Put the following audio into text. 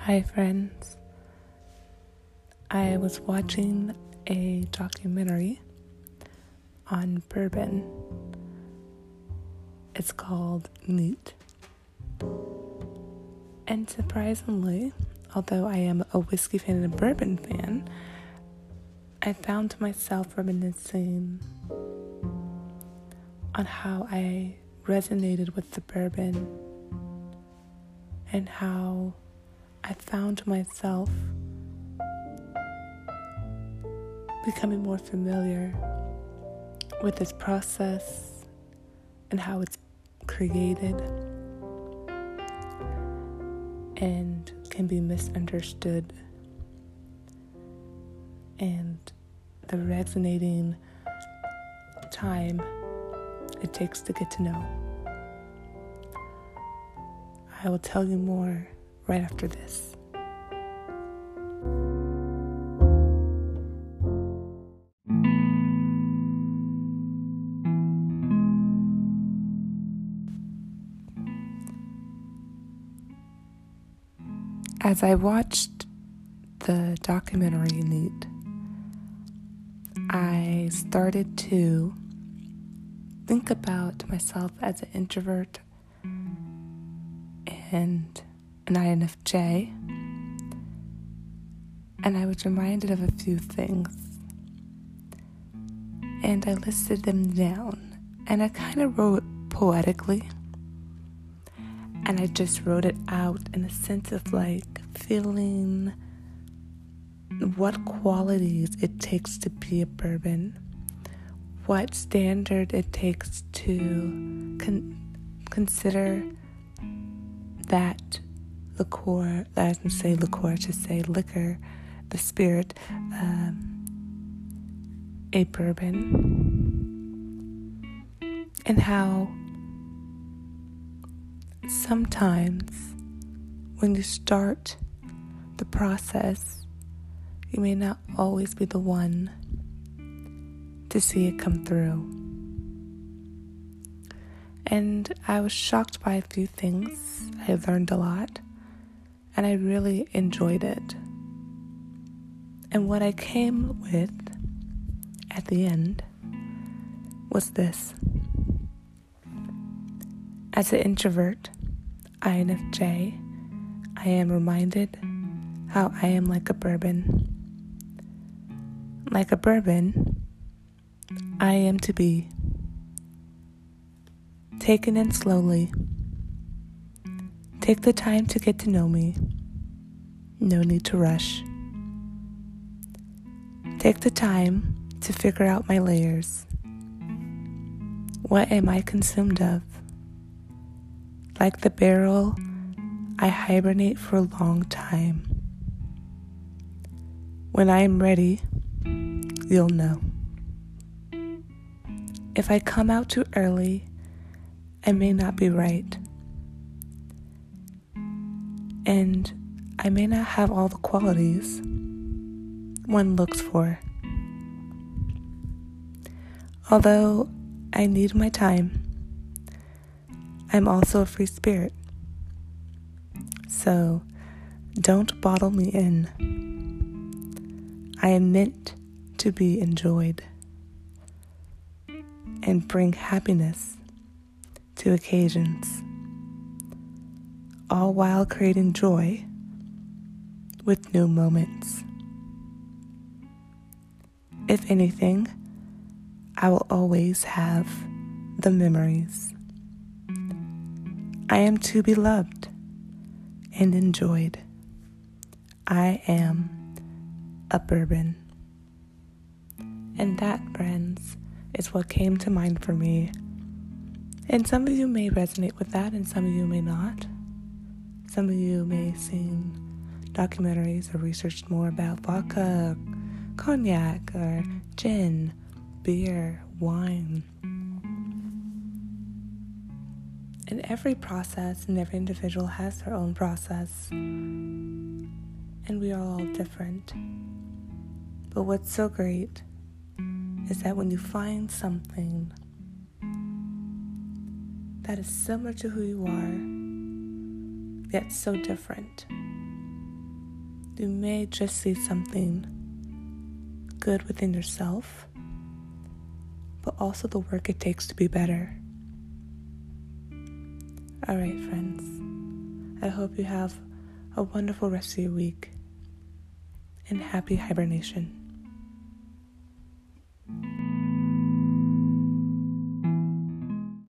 Hi friends, I was watching a documentary on bourbon. It's called Neat. And surprisingly, although I am a whiskey fan and a bourbon fan, I found myself reminiscing on how I resonated with the bourbon and how I found myself becoming more familiar with this process and how it's created and can be misunderstood, and the resonating time it takes to get to know. I will tell you more right after this. As I watched the documentary Neat, I started to think about myself as an introvert and an INFJ, and I was reminded of a few things, and I listed them down, and I kind of wrote poetically, and I just wrote it out in a sense of like feeling what qualities it takes to be a bourbon, what standard it takes to consider that liqueur, liquor, the spirit, a bourbon, and how sometimes when you start the process, you may not always be the one to see it come through. And I was shocked by a few things. I learned a lot, and I really enjoyed it. And what I came with at the end was this. As an introvert, INFJ, I am reminded how I am like a bourbon. Like a bourbon, I am to be taken in slowly. Take the time to get to know me. No need to rush. Take the time to figure out my layers. What am I consumed of? Like the barrel, I hibernate for a long time. When I am ready, you'll know. If I come out too early, I may not be right. And I may not have all the qualities one looks for. Although I need my time, I'm also a free spirit. So don't bottle me in. I am meant to be enjoyed and bring happiness to occasions, all while creating joy with new moments. If anything, I will always have the memories. I am to be loved and enjoyed. I am a bourbon. And that, friends, is what came to mind for me. And some of you may resonate with that, and some of you may not. Some of you may have seen documentaries or researched more about vodka, cognac, or gin, beer, wine. And every process and every individual has their own process. And we are all different. But what's so great is that when you find something that is similar to who you are, yet so different, You may just see something good within yourself, but also the work it takes to be better. Alright, friends. I hope you have a wonderful rest of your week, and happy hibernation.